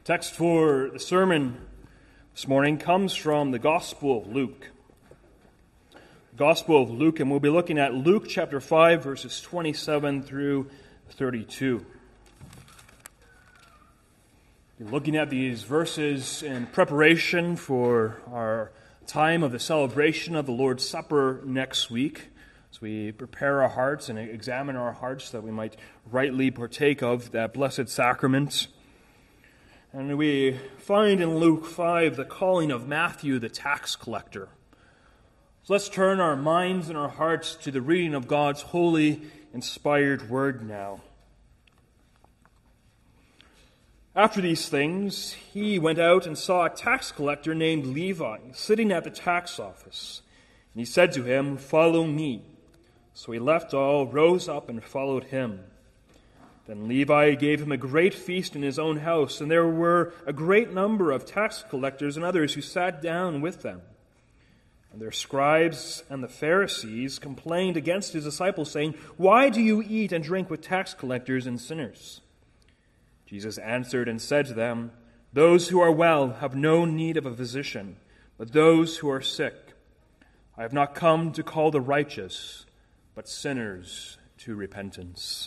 Text for the sermon this morning comes from the Gospel of Luke. Gospel of Luke, and we'll be looking at Luke chapter 5, verses 27 through 32. We're looking at these verses in preparation for our time of the celebration of the Lord's Supper next week, as we prepare our hearts and examine our hearts that we might rightly partake of that blessed sacrament. And we find in Luke 5 the calling of Matthew the tax collector. So let's turn our minds and our hearts to the reading of God's holy, inspired word now. After these things, he went out and saw a tax collector named Levi sitting at the tax office. And he said to him, "Follow me." So he left all, rose up, and followed him. Then Levi gave him a great feast in his own house, and there were a great number of tax collectors and others who sat down with them. And their scribes and the Pharisees complained against his disciples, saying, "Why do you eat and drink with tax collectors and sinners?" Jesus answered and said to them, "Those who are well have no need of a physician, but those who are sick. I have not come to call the righteous, but sinners to repentance."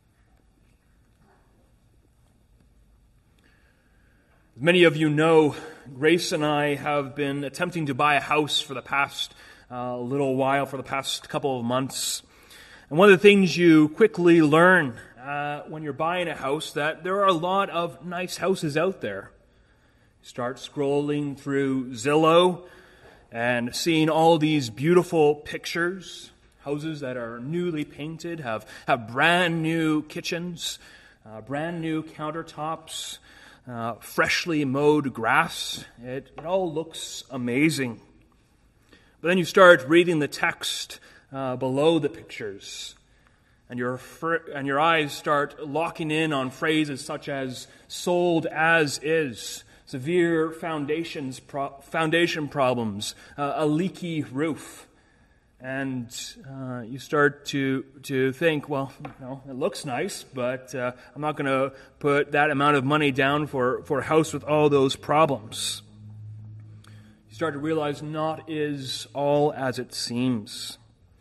Many of you know, Grace and I have been attempting to buy a house for the past little while, for the past couple of months. And one of the things you quickly learn when you're buying a house, that there are a lot of nice houses out there. You start scrolling through Zillow and seeing all these beautiful pictures, houses that are newly painted, have brand new kitchens, brand new countertops, freshly mowed grass. It all looks amazing. But then you start reading the text below the pictures, and your eyes start locking in on phrases such as "sold as is," severe foundation problems, a leaky roof. And you start to think, well, it looks nice, but I'm not going to put that amount of money down for a house with all those problems. You start to realize not is all as it seems.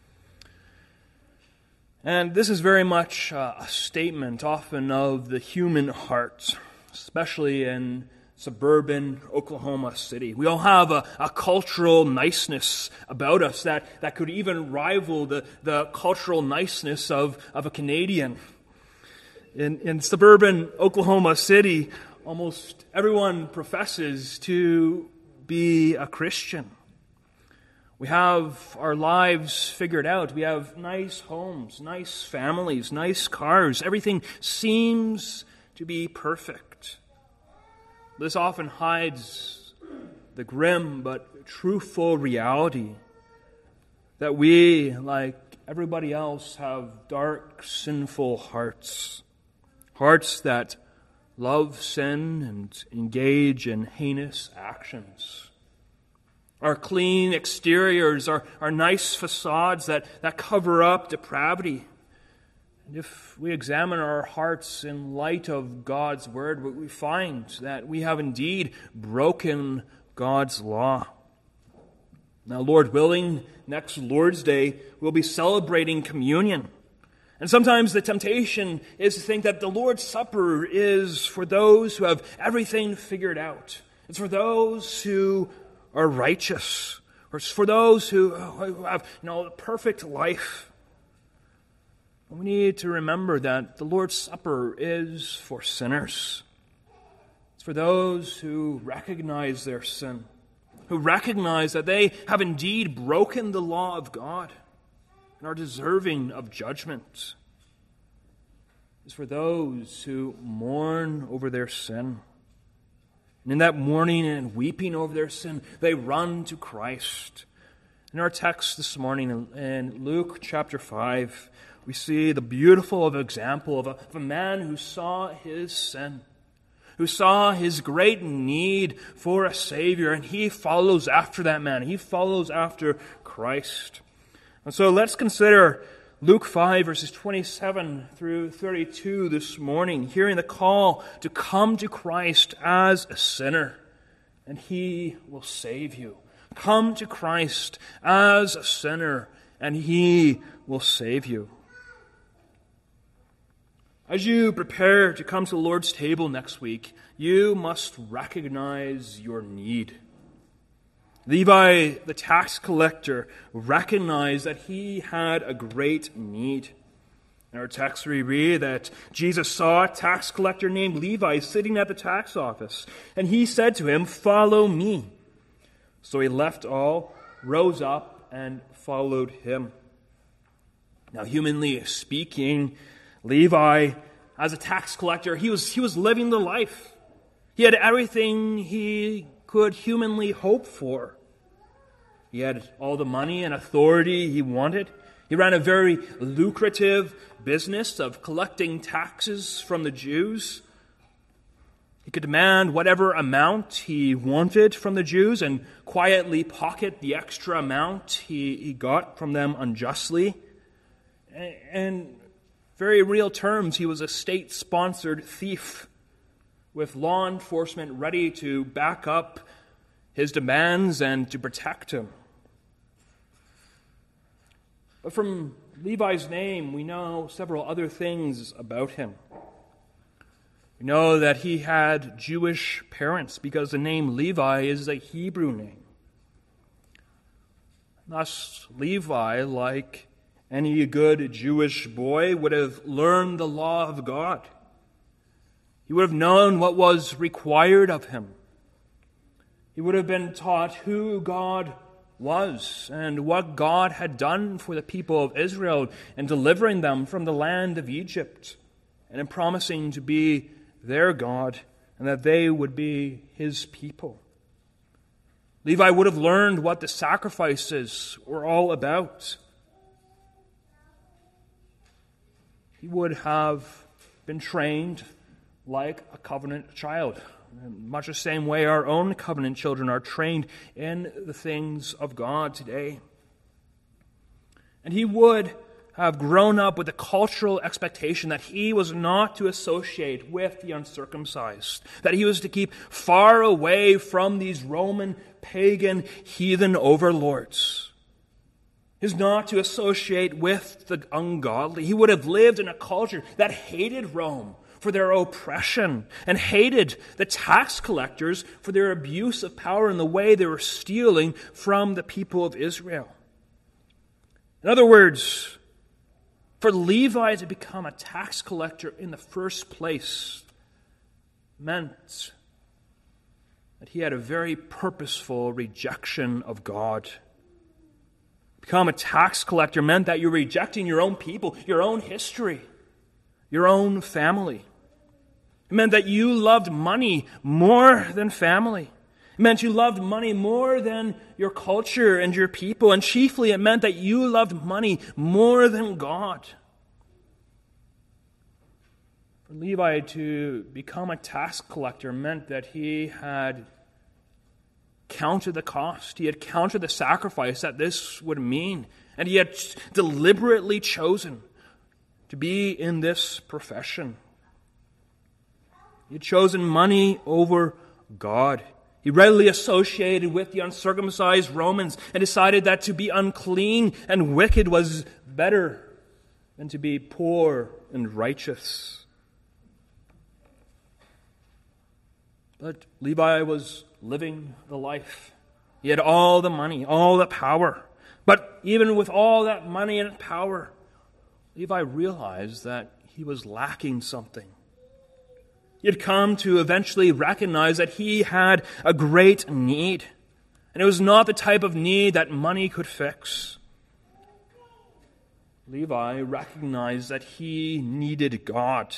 And this is very much a statement often of the human heart, especially in suburban Oklahoma City. We all have a cultural niceness about us that could even rival the cultural niceness of a Canadian. In suburban Oklahoma City, almost everyone professes to be a Christian. We have our lives figured out. We have nice homes, nice families, nice cars. Everything seems to be perfect. This often hides the grim but truthful reality that we, like everybody else, have dark, sinful hearts. Hearts that love sin and engage in heinous actions. Our clean exteriors, our nice facades that cover up depravity. And if we examine our hearts in light of God's word, we find that we have indeed broken God's law. Now, Lord willing, next Lord's Day, we'll be celebrating communion. And sometimes the temptation is to think that the Lord's Supper is for those who have everything figured out. It's for those who are righteous, or it's for those who have the perfect life. We need to remember that the Lord's Supper is for sinners. It's for those who recognize their sin, who recognize that they have indeed broken the law of God and are deserving of judgment. It's for those who mourn over their sin. And in that mourning and weeping over their sin, they run to Christ. In our text this morning in Luke chapter 5, we see the beautiful example of a man who saw his sin, who saw his great need for a Savior, and he follows after that man. He follows after Christ. And so let's consider Luke 5, verses 27 through 32 this morning, hearing the call to come to Christ as a sinner, and He will save you. Come to Christ as a sinner, and He will save you. As you prepare to come to the Lord's table next week, you must recognize your need. Levi, the tax collector, recognized that he had a great need. In our text, we read that Jesus saw a tax collector named Levi sitting at the tax office, and he said to him, "Follow me." So he left all, rose up, and followed him. Now, humanly speaking, Levi, as a tax collector, he was living the life. He had everything he could humanly hope for. He had all the money and authority he wanted. He ran a very lucrative business of collecting taxes from the Jews. He could demand whatever amount he wanted from the Jews and quietly pocket the extra amount he got from them unjustly. In very real terms, he was a state-sponsored thief with law enforcement ready to back up his demands and to protect him. But from Levi's name, we know several other things about him. We know that he had Jewish parents because the name Levi is a Hebrew name. Thus, Levi, like any good Jewish boy, would have learned the law of God. He would have known what was required of him. He would have been taught who God was and what God had done for the people of Israel in delivering them from the land of Egypt and in promising to be their God and that they would be His people. Levi would have learned what the sacrifices were all about. He would have been trained like a covenant child. In much the same way our own covenant children are trained in the things of God today. And he would have grown up with a cultural expectation that he was not to associate with the uncircumcised, that he was to keep far away from these Roman, pagan, heathen overlords. He was not to associate with the ungodly. He would have lived in a culture that hated Rome for their oppression and hated the tax collectors for their abuse of power and the way they were stealing from the people of Israel. In other words, for Levi to become a tax collector in the first place meant that he had a very purposeful rejection of God. Become a tax collector meant that you're rejecting your own people, your own history, your own family. It meant that you loved money more than family. It meant you loved money more than your culture and your people. And chiefly, it meant that you loved money more than God. For Levi to become a tax collector meant that he had counted the cost. He had counted the sacrifice that this would mean. And he had deliberately chosen to be in this profession. He had chosen money over God. He readily associated with the uncircumcised Romans and decided that to be unclean and wicked was better than to be poor and righteous. But Levi was living the life. He had all the money, all the power. But even with all that money and power, Levi realized that he was lacking something. He had come to eventually recognize that he had a great need. And it was not the type of need that money could fix. Levi recognized that he needed God.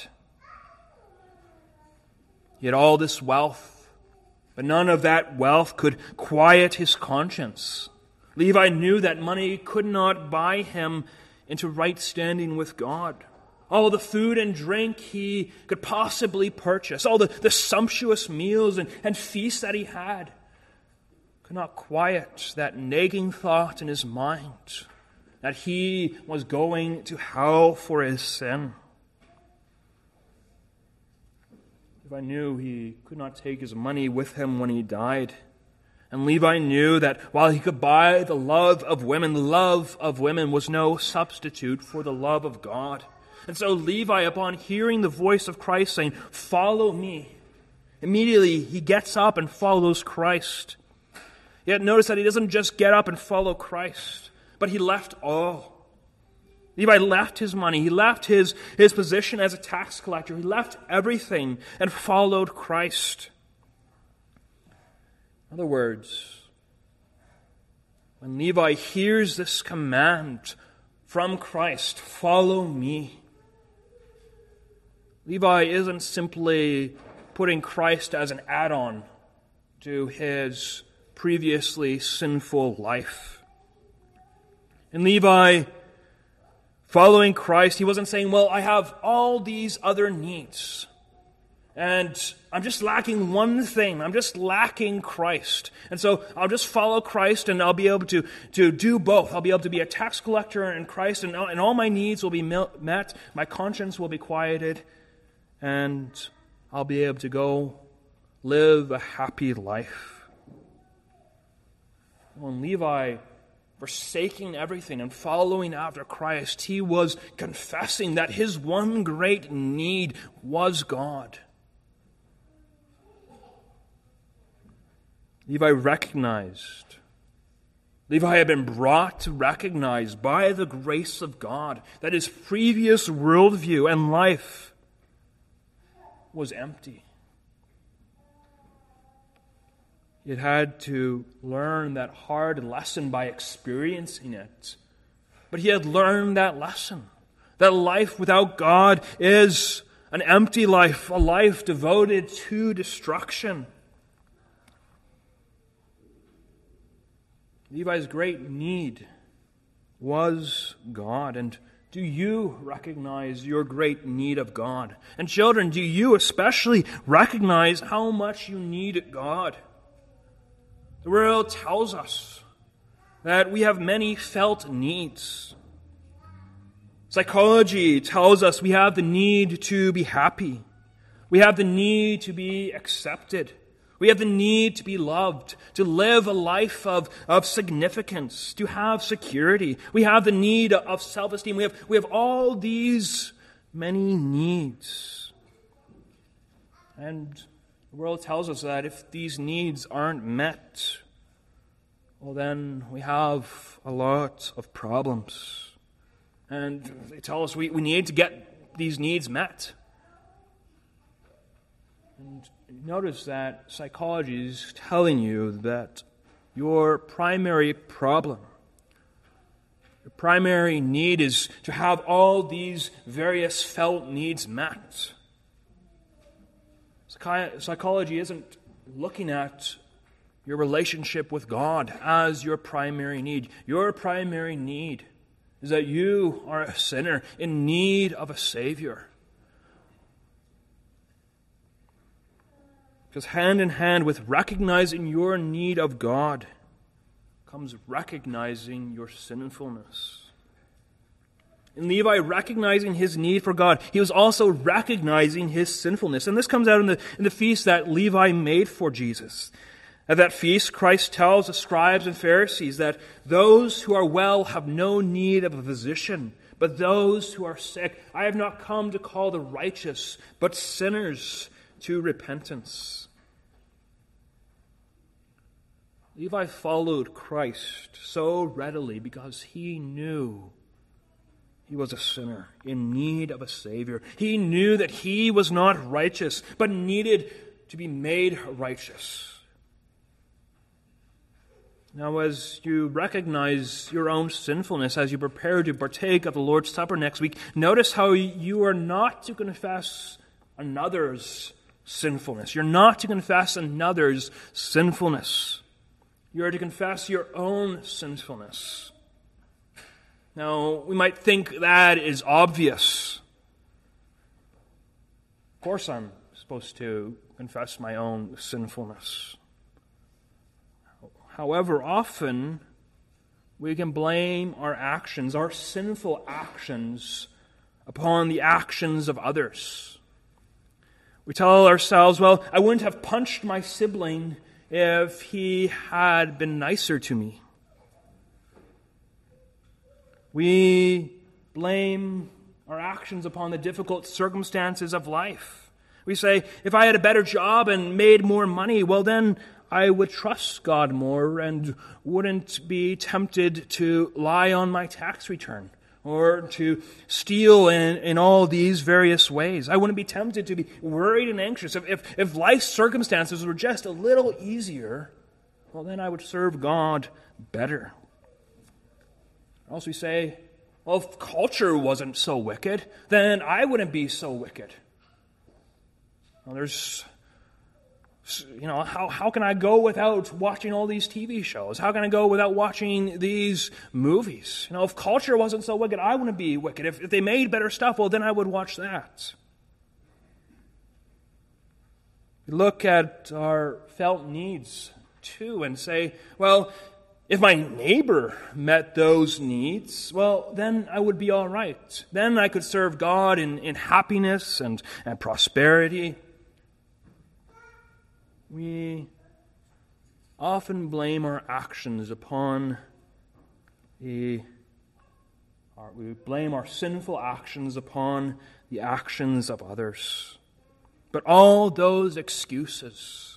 He had all this wealth, but none of that wealth could quiet his conscience. Levi knew that money could not buy him into right standing with God. All the food and drink he could possibly purchase, all the sumptuous meals and feasts that he had, could not quiet that nagging thought in his mind that he was going to hell for his sin. Levi knew he could not take his money with him when he died. And Levi knew that while he could buy the love of women was no substitute for the love of God. And so Levi, upon hearing the voice of Christ saying, "Follow me," immediately he gets up and follows Christ. Yet notice that he doesn't just get up and follow Christ, but he left all. Levi left his money. He left his position as a tax collector. He left everything and followed Christ. In other words, when Levi hears this command from Christ, "Follow me," Levi isn't simply putting Christ as an add-on to his previously sinful life. In Levi, following Christ, he wasn't saying, "Well, I have all these other needs, and I'm just lacking one thing. I'm just lacking Christ. And so I'll just follow Christ and I'll be able to do both. I'll be able to be a tax collector in Christ and all my needs will be met. My conscience will be quieted and I'll be able to go live a happy life." When Levi, forsaking everything and following after Christ, he was confessing that his one great need was God. Levi had been brought to recognize by the grace of God that his previous worldview and life was empty. He had to learn that hard lesson by experiencing it. But he had learned that lesson, that life without God is an empty life, a life devoted to destruction. Levi's great need was God. And do you recognize your great need of God? And children, do you especially recognize how much you need God? The world tells us that we have many felt needs. Psychology tells us we have the need to be happy. We have the need to be accepted. We have the need to be loved, to live a life of significance, to have security. We have the need of self-esteem. We have all these many needs. And the world tells us that if these needs aren't met, well then we have a lot of problems. And they tell us we need to get these needs met. And notice that psychology is telling you that your primary problem, your primary need is to have all these various felt needs met. Psychology isn't looking at your relationship with God as your primary need. Your primary need is that you are a sinner in need of a Savior. Because hand in hand with recognizing your need of God comes recognizing your sinfulness. In Levi recognizing his need for God, he was also recognizing his sinfulness. And this comes out in the feast that Levi made for Jesus. At that feast, Christ tells the scribes and Pharisees that those who are well have no need of a physician, but those who are sick. I have not come to call the righteous, but sinners to repentance. Levi followed Christ so readily because he knew he was a sinner in need of a Savior. He knew that he was not righteous, but needed to be made righteous. Now, as you recognize your own sinfulness, as you prepare to partake of the Lord's Supper next week, notice how you are not to confess another's sinfulness. You're not to confess another's sinfulness. You are to confess your own sinfulness. Now, we might think that is obvious. Of course I'm supposed to confess my own sinfulness. However, often we can blame our actions, our sinful actions, upon the actions of others. We tell ourselves, well, I wouldn't have punched my sibling if he had been nicer to me. We blame our actions upon the difficult circumstances of life. We say, if I had a better job and made more money, well then I would trust God more and wouldn't be tempted to lie on my tax return or to steal in all these various ways. I wouldn't be tempted to be worried and anxious. If life's circumstances were just a little easier, well then I would serve God better. Or else we say, well, if culture wasn't so wicked, then I wouldn't be so wicked. Well, how can I go without watching all these TV shows? How can I go without watching these movies? If culture wasn't so wicked, I wouldn't be wicked. If they made better stuff, well, then I would watch that. We look at our felt needs, too, and say, well, if my neighbor met those needs, well, then I would be all right. Then I could serve God in happiness and prosperity. We often blame our actions upon we blame our sinful actions upon the actions of others. But all those excuses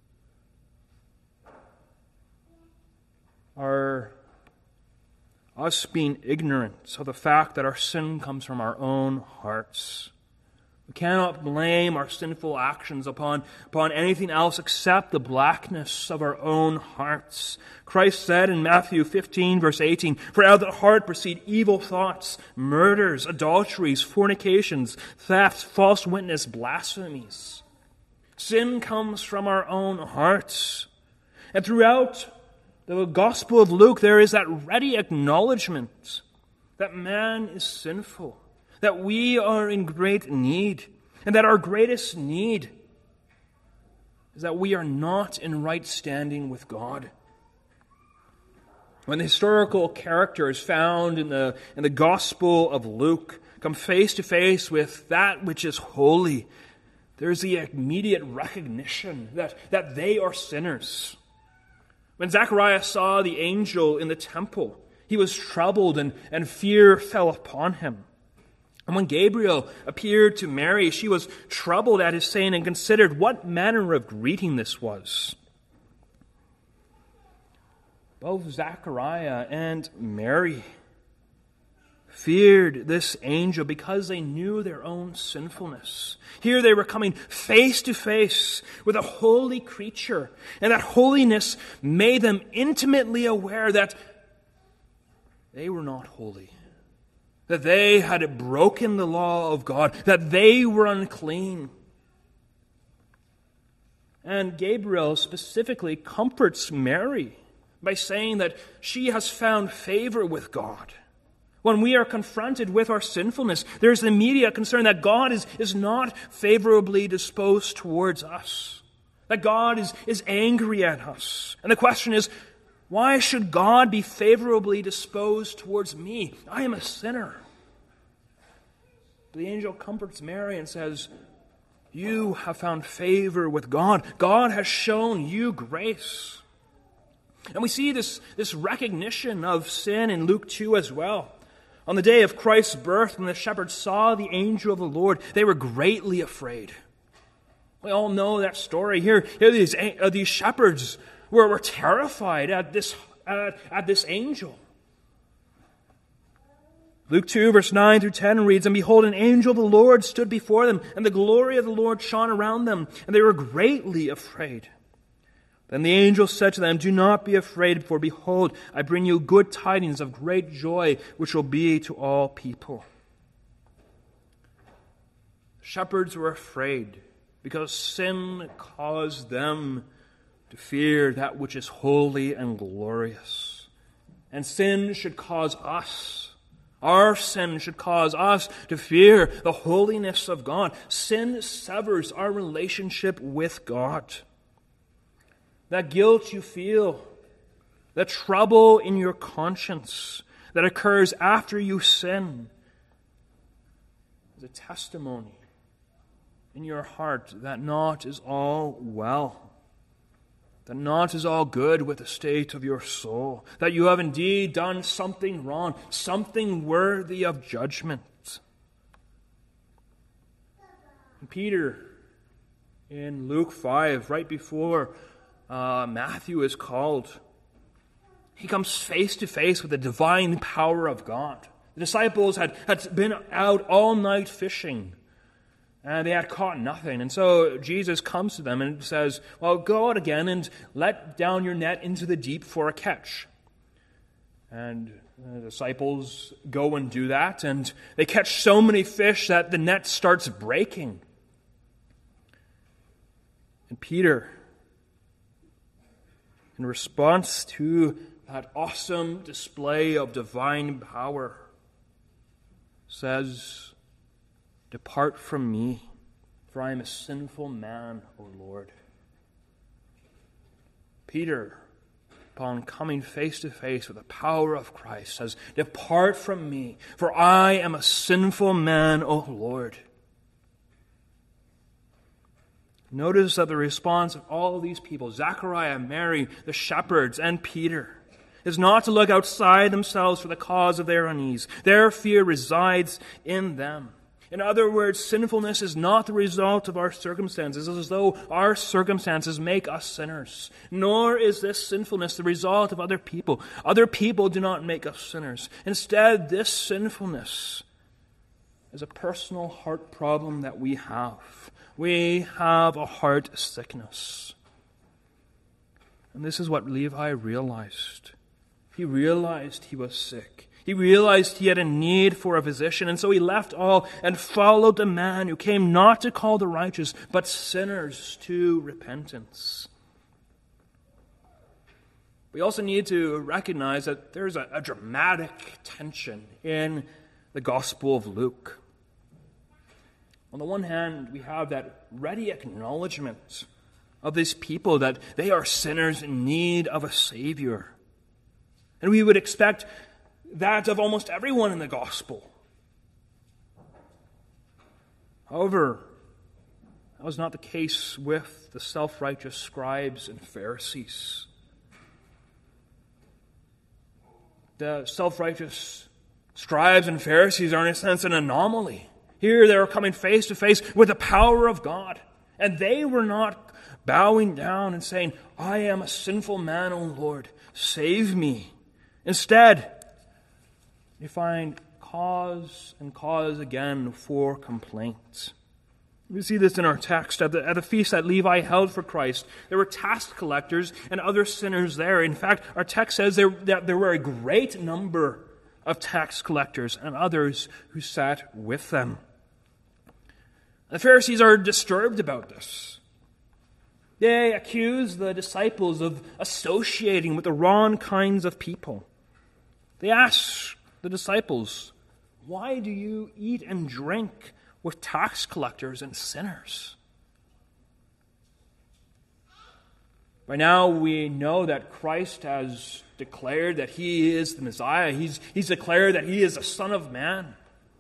are us being ignorant of the fact that our sin comes from our own hearts. We cannot blame our sinful actions upon anything else except the blackness of our own hearts. Christ said in Matthew 15, verse 18, "For out of the heart proceed evil thoughts, murders, adulteries, fornications, thefts, false witness, blasphemies." Sin comes from our own hearts. And throughout the Gospel of Luke, there is that ready acknowledgement that man is sinful, that we are in great need, and that our greatest need is that we are not in right standing with God. When the historical characters found in the Gospel of Luke come face to face with that which is holy, there's the immediate recognition that they are sinners. When Zacharias saw the angel in the temple, he was troubled and fear fell upon him. And when Gabriel appeared to Mary, she was troubled at his saying and considered what manner of greeting this was. Both Zachariah and Mary feared this angel because they knew their own sinfulness. Here they were coming face to face with a holy creature, and that holiness made them intimately aware that they were not holy, that they had broken the law of God, that they were unclean. And Gabriel specifically comforts Mary by saying that she has found favor with God. When we are confronted with our sinfulness, there's the immediate concern that God is not favorably disposed towards us, that God is angry at us. And the question is, why should God be favorably disposed towards me? I am a sinner. The angel comforts Mary and says, you have found favor with God. God has shown you grace. And we see this recognition of sin in Luke 2 as well. On the day of Christ's birth, when the shepherds saw the angel of the Lord, they were greatly afraid. We all know that story. Here these shepherds were terrified at this angel. Luke 2, verse 9 through 10 reads, "And behold, an angel of the Lord stood before them, and the glory of the Lord shone around them, and they were greatly afraid. Then the angel said to them, 'Do not be afraid, for behold, I bring you good tidings of great joy, which will be to all people.'" The shepherds were afraid because sin caused them to fear that which is holy and glorious. And sin should cause us, our sin should cause us to fear the holiness of God. Sin severs our relationship with God. That guilt you feel the trouble in your conscience that occurs after you sin, is a testimony in your heart that naught is all well, that naught is all good with the state of your soul, that you have indeed done something wrong, something worthy of judgment. And Peter, in Luke 5, right before Matthew is called, he comes face to face with the divine power of God. The disciples had been out all night fishing, and they had caught nothing. And so Jesus comes to them and says, well, go out again and let down your net into the deep for a catch. And the disciples go and do that, and they catch so many fish that the net starts breaking. And Peter, in response to that awesome display of divine power, says, depart from me, for I am a sinful man, O Lord. Peter, upon coming face to face with the power of Christ, says, depart from me, for I am a sinful man, O Lord. Notice that the response of all of these people, Zechariah, Mary, the shepherds, and Peter, is not to look outside themselves for the cause of their unease. Their fear resides in them. In other words, sinfulness is not the result of our circumstances, as though our circumstances make us sinners. Nor is this sinfulness the result of other people. Other people do not make us sinners. Instead, this sinfulness is a personal heart problem that we have. We have a heart sickness. And this is what Levi realized. He realized he was sick. He realized he had a need for a physician, and so he left all and followed the man who came not to call the righteous, but sinners to repentance. We also need to recognize that there's a dramatic tension in the Gospel of Luke. On the one hand, we have that ready acknowledgement of these people that they are sinners in need of a Savior. And we would expect that of almost everyone in the gospel. However, that was not the case with the self-righteous scribes and Pharisees. The self-righteous scribes and Pharisees are in a sense an anomaly. Here they were coming face to face with the power of God. And they were not bowing down and saying, I am a sinful man, O Lord, save me. Instead, you find cause and cause again for complaint. We see this in our text. At the feast that Levi held for Christ, there were tax collectors and other sinners there. In fact, our text says that there were a great number of tax collectors and others who sat with them. The Pharisees are disturbed about this. They accuse the disciples of associating with the wrong kinds of people. They ask the disciples, why do you eat and drink with tax collectors and sinners? By now we know that Christ has declared that He is the Messiah. He's declared that He is the Son of Man.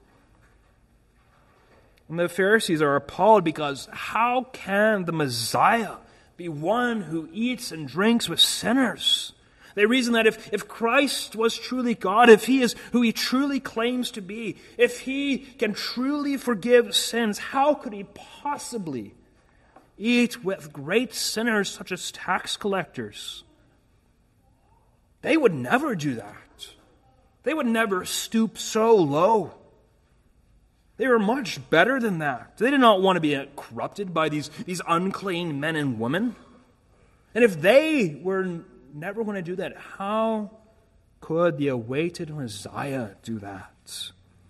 And the Pharisees are appalled because how can the Messiah be one who eats and drinks with sinners? They reason that if Christ was truly God, if He is who He truly claims to be, if He can truly forgive sins, how could He possibly eat with great sinners such as tax collectors? They would never do that. They would never stoop so low. They were much better than that. They did not want to be corrupted by these unclean men and women. And if they were never going to do that, how could the awaited Messiah do that?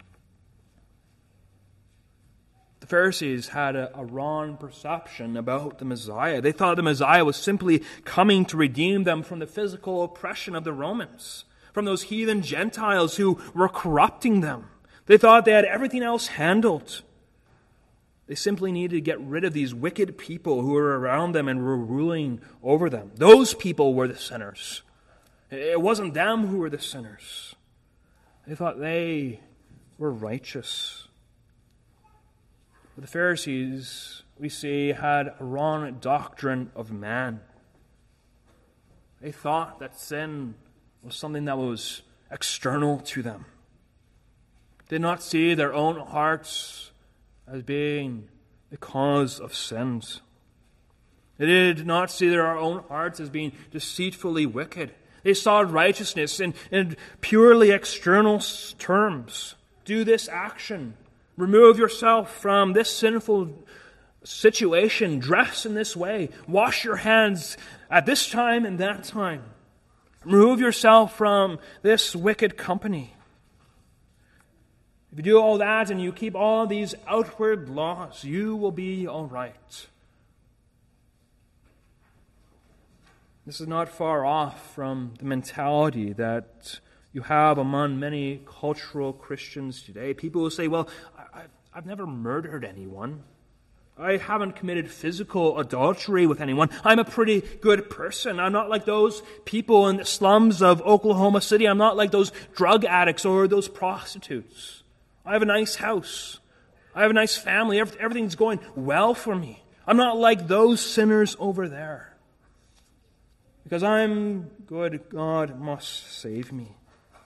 The Pharisees had a wrong perception about the Messiah. They thought the Messiah was simply coming to redeem them from the physical oppression of the Romans, from those heathen Gentiles who were corrupting them. They thought they had everything else handled. They simply needed to get rid of these wicked people who were around them and were ruling over them. Those people were the sinners. It wasn't them who were the sinners. They thought they were righteous. But the Pharisees, we see, had a wrong doctrine of man. They thought that sin was something that was external to them. They did not see their own hearts as being the cause of sins. They did not see their own hearts as being deceitfully wicked. They saw righteousness in purely external terms. Do this action. Remove yourself from this sinful situation. Dress in this way. Wash your hands at this time and that time. Remove yourself from this wicked company. If you do all that and you keep all these outward laws, you will be all right. This is not far off from the mentality that you have among many cultural Christians today. People will say, well, I've never murdered anyone. I haven't committed physical adultery with anyone. I'm a pretty good person. I'm not like those people in the slums of Oklahoma City. I'm not like those drug addicts or those prostitutes. I have a nice house. I have a nice family. Everything's going well for me. I'm not like those sinners over there. Because I'm good, God must save me.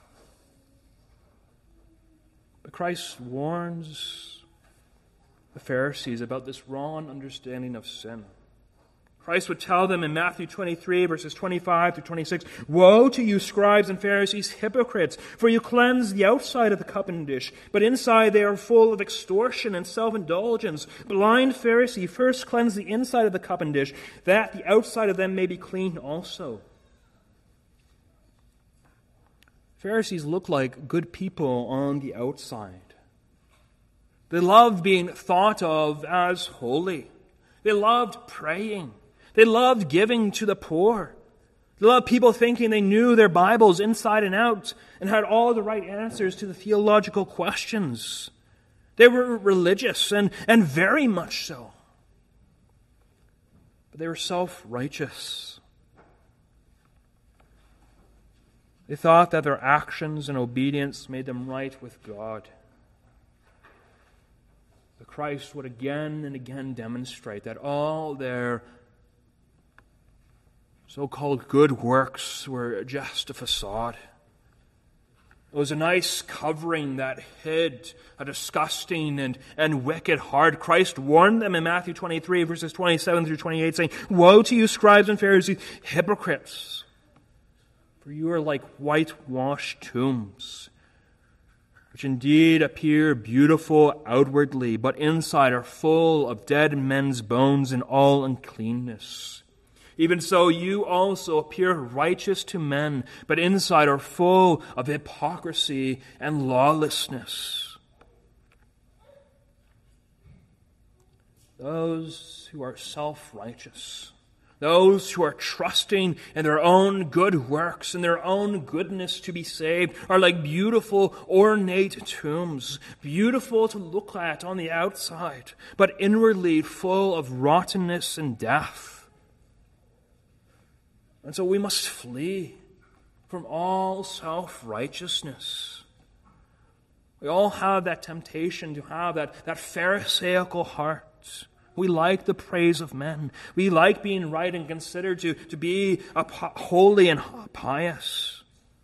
But Christ warns the Pharisees about this wrong understanding of sin. Christ would tell them in Matthew 23, verses 25 through 26, "Woe to you, scribes and Pharisees, hypocrites! For you cleanse the outside of the cup and dish, but inside they are full of extortion and self-indulgence. Blind Pharisee, first cleanse the inside of the cup and dish, that the outside of them may be clean also." Pharisees look like good people on the outside. They loved being thought of as holy. They loved praying. They loved giving to the poor. They loved people thinking they knew their Bibles inside and out and had all the right answers to the theological questions. They were religious and very much so. But they were self-righteous. They thought that their actions and obedience made them right with God. But Christ would again and again demonstrate that all their so-called good works were just a facade. It was a nice covering that hid a disgusting and wicked heart. Christ warned them in Matthew 23, verses 27 through 28, saying, "Woe to you, scribes and Pharisees, hypocrites! For you are like whitewashed tombs, which indeed appear beautiful outwardly, but inside are full of dead men's bones and all uncleanness. Even so, you also appear righteous to men, but inside are full of hypocrisy and lawlessness." Those who are self-righteous, those who are trusting in their own good works and their own goodness to be saved, are like beautiful, ornate tombs, beautiful to look at on the outside, but inwardly full of rottenness and death. And so we must flee from all self-righteousness. We all have that temptation to have that Pharisaical heart. We like the praise of men. We like being right and considered to be holy and pious.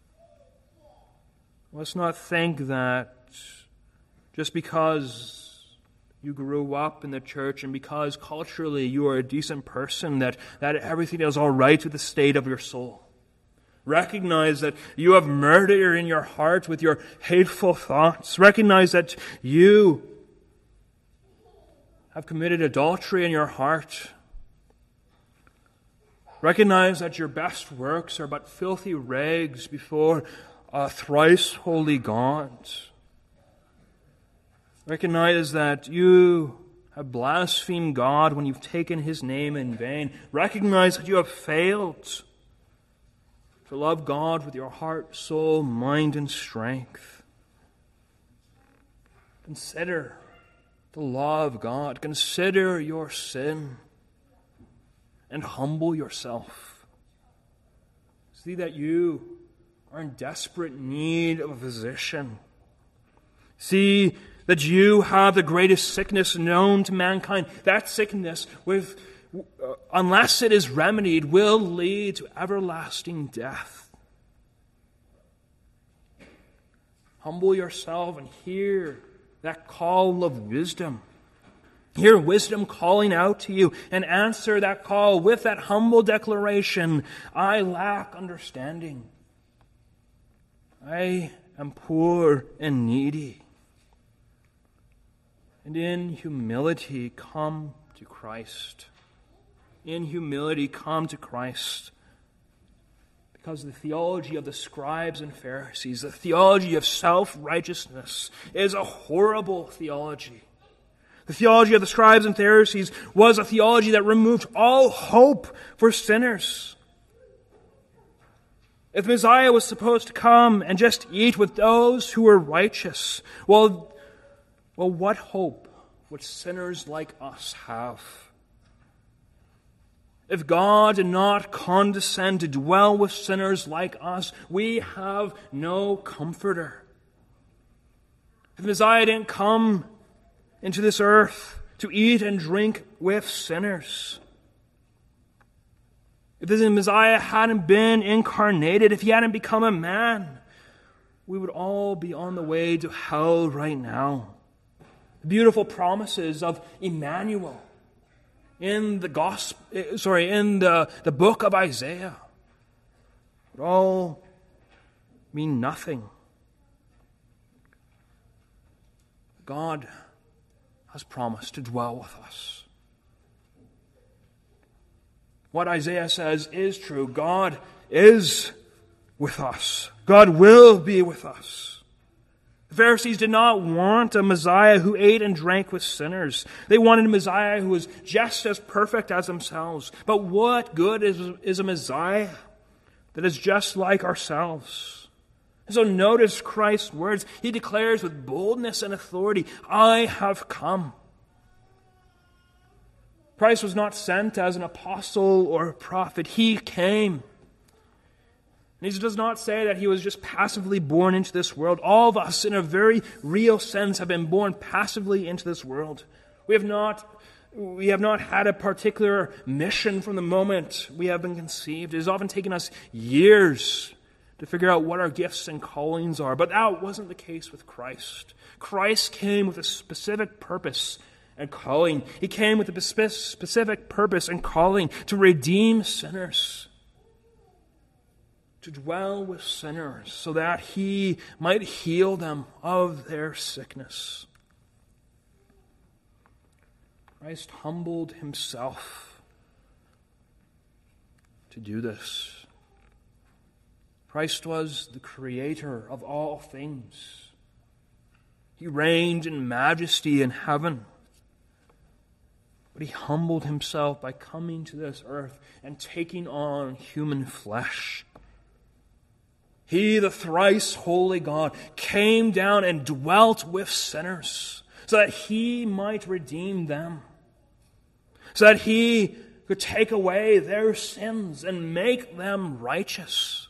Let's not think that just because you grew up in the church and because culturally you are a decent person, that everything is all right with the state of your soul. Recognize that you have murder in your heart with your hateful thoughts. Recognize that you have committed adultery in your heart. Recognize that your best works are but filthy rags before a thrice holy God. Recognize that you have blasphemed God when you've taken His name in vain. Recognize that you have failed to love God with your heart, soul, mind, and strength. Consider the law of God. Consider your sin and humble yourself. See that you are in desperate need of a physician. See that you have the greatest sickness known to mankind. That sickness, unless it is remedied, will lead to everlasting death. Humble yourself and hear that call of wisdom. Hear wisdom calling out to you, and answer that call with that humble declaration, I lack understanding. I am poor and needy. And in humility, come to Christ. In humility, come to Christ. Because the theology of the scribes and Pharisees, the theology of self-righteousness, is a horrible theology. The theology of the scribes and Pharisees was a theology that removed all hope for sinners. If Messiah was supposed to come and just eat with those who were righteous, well, what hope would sinners like us have? If God did not condescend to dwell with sinners like us, we have no comforter. If Messiah didn't come into this earth to eat and drink with sinners, if the Messiah hadn't been incarnated, if he hadn't become a man, we would all be on the way to hell right now. The beautiful promises of Emmanuel in the book of Isaiah would all mean nothing. God has promised to dwell with us. What Isaiah says is true. God is with us. God will be with us. The Pharisees did not want a Messiah who ate and drank with sinners. They wanted a Messiah who was just as perfect as themselves. But what good is a Messiah that is just like ourselves? And so notice Christ's words. He declares with boldness and authority, I have come. Christ was not sent as an apostle or a prophet. He came. And he does not say that he was just passively born into this world. All of us, in a very real sense, have been born passively into this world. We have not had a particular mission from the moment we have been conceived. It has often taken us years to figure out what our gifts and callings are. But that wasn't the case with Christ. Christ came with a specific purpose and calling. He came with a specific purpose and calling to redeem sinners, to dwell with sinners so that he might heal them of their sickness. Christ humbled himself to do this. Christ was the creator of all things. He reigned in majesty in heaven. But he humbled himself by coming to this earth and taking on human flesh. He, the thrice holy God, came down and dwelt with sinners so that he might redeem them, so that he could take away their sins and make them righteous.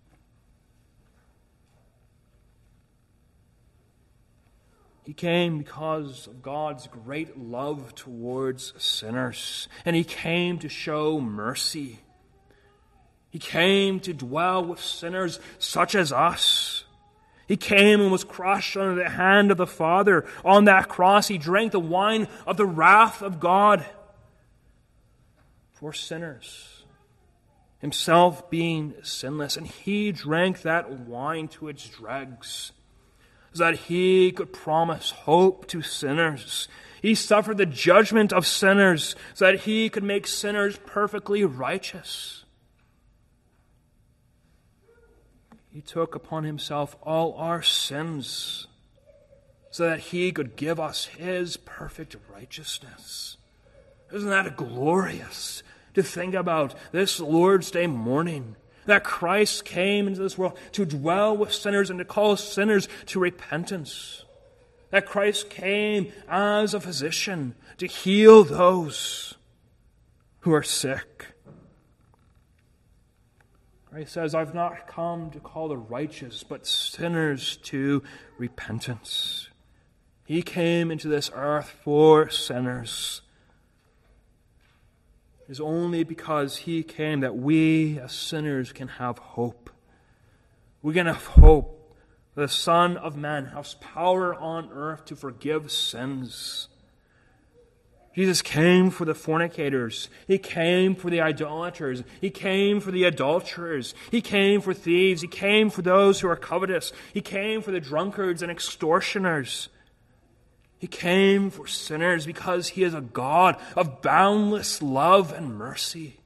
He came because of God's great love towards sinners, and he came to show mercy. He came to dwell with sinners such as us. He came and was crushed under the hand of the Father. On that cross, he drank the wine of the wrath of God for sinners, himself being sinless. And he drank that wine to its dregs so that he could promise hope to sinners. He suffered the judgment of sinners so that he could make sinners perfectly righteous. He took upon himself all our sins so that he could give us his perfect righteousness. Isn't that glorious to think about this Lord's Day morning? That Christ came into this world to dwell with sinners and to call sinners to repentance. That Christ came as a physician to heal those who are sick. Christ says, I've not come to call the righteous, but sinners to repentance. He came into this earth for sinners. It is only because He came that we as sinners can have hope. We can have hope. The Son of Man has power on earth to forgive sins. Jesus came for the fornicators. He came for the idolaters. He came for the adulterers. He came for thieves. He came for those who are covetous. He came for the drunkards and extortioners. He came for sinners because He is a God of boundless love and mercy.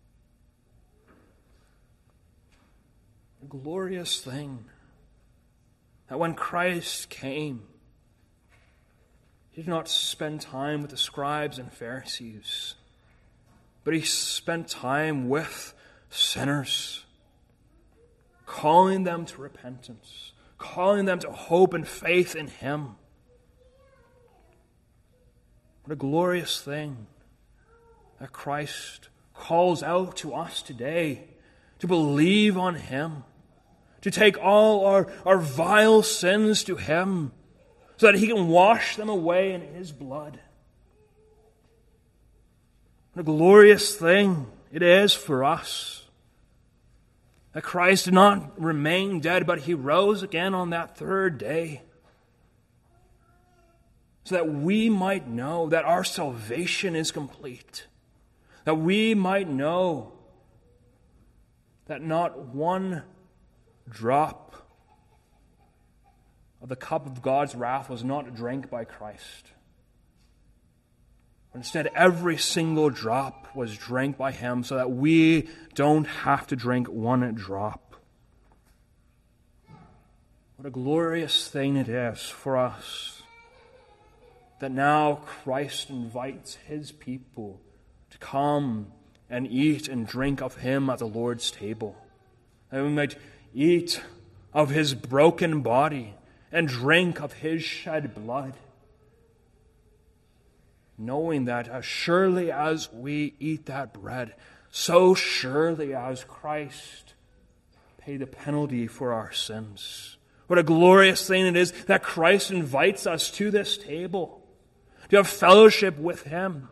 A glorious thing that when Christ came, He did not spend time with the scribes and Pharisees, but He spent time with sinners, calling them to repentance, calling them to hope and faith in Him. What a glorious thing that Christ calls out to us today to believe on Him, to take all our vile sins to Him, so that He can wash them away in His blood. What a glorious thing it is for us that Christ did not remain dead, but He rose again on that third day, so that we might know that our salvation is complete, that we might know that not one drop of the cup of God's wrath was not drank by Christ. But instead, every single drop was drank by Him so that we don't have to drink one drop. What a glorious thing it is for us that now Christ invites His people to come and eat and drink of Him at the Lord's table, that we might eat of His broken body and drink of His shed blood, knowing that as surely as we eat that bread, so surely as Christ paid the penalty for our sins. What a glorious thing it is that Christ invites us to this table, to have fellowship with Him.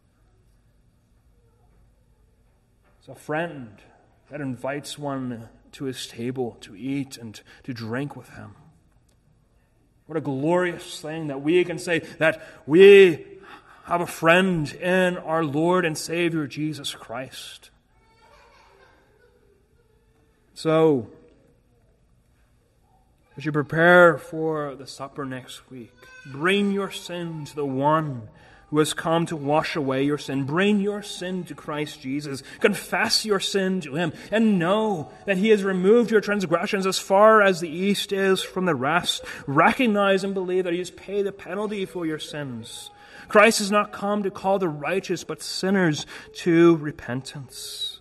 It's a friend that invites one to his table to eat and to drink with him. What a glorious thing that we can say that we have a friend in our Lord and Savior Jesus Christ. So, as you prepare for the supper next week, bring your sin to the one who has come to wash away your sin. Bring your sin to Christ Jesus. Confess your sin to Him and know that He has removed your transgressions as far as the east is from the west. Recognize and believe that He has paid the penalty for your sins. Christ has not come to call the righteous but sinners to repentance.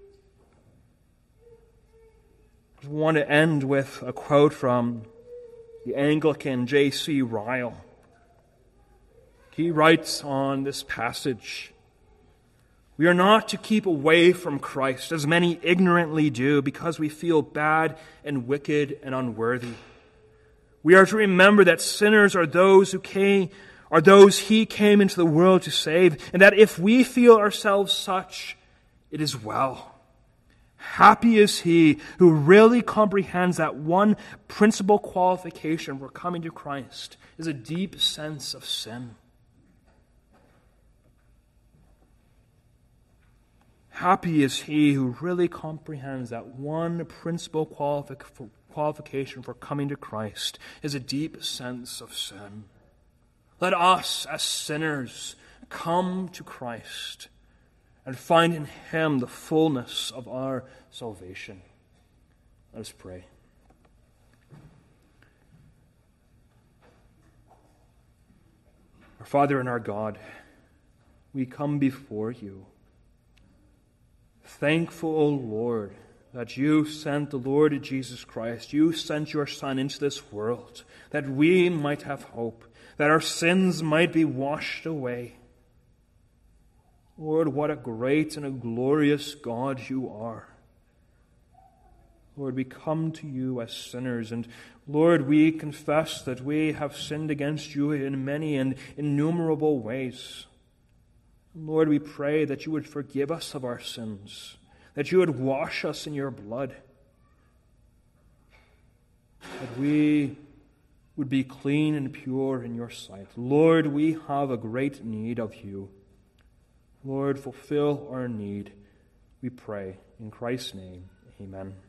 I want to end with a quote from the Anglican J.C. Ryle. He writes on this passage, "We are not to keep away from Christ, as many ignorantly do, because we feel bad and wicked and unworthy. We are to remember that sinners are those He came into the world to save, and that if we feel ourselves such, it is well. Happy is he who really comprehends that one principal qualification for coming to Christ is a deep sense of sin. Happy is he who really comprehends that one principal qualification for coming to Christ is a deep sense of sin. Let us, as sinners, come to Christ and find in Him the fullness of our salvation." Let us pray. Our Father and our God, we come before You, thankful, O Lord, that You sent the Lord Jesus Christ. You sent Your Son into this world that we might have hope, that our sins might be washed away. Lord, what a great and a glorious God You are. Lord, we come to you as sinners, and Lord, we confess that we have sinned against you in many and innumerable ways. Lord, we pray that you would forgive us of our sins, that you would wash us in your blood, that we would be clean and pure in your sight. Lord, we have a great need of you. Lord, fulfill our need, we pray. In Christ's name, amen.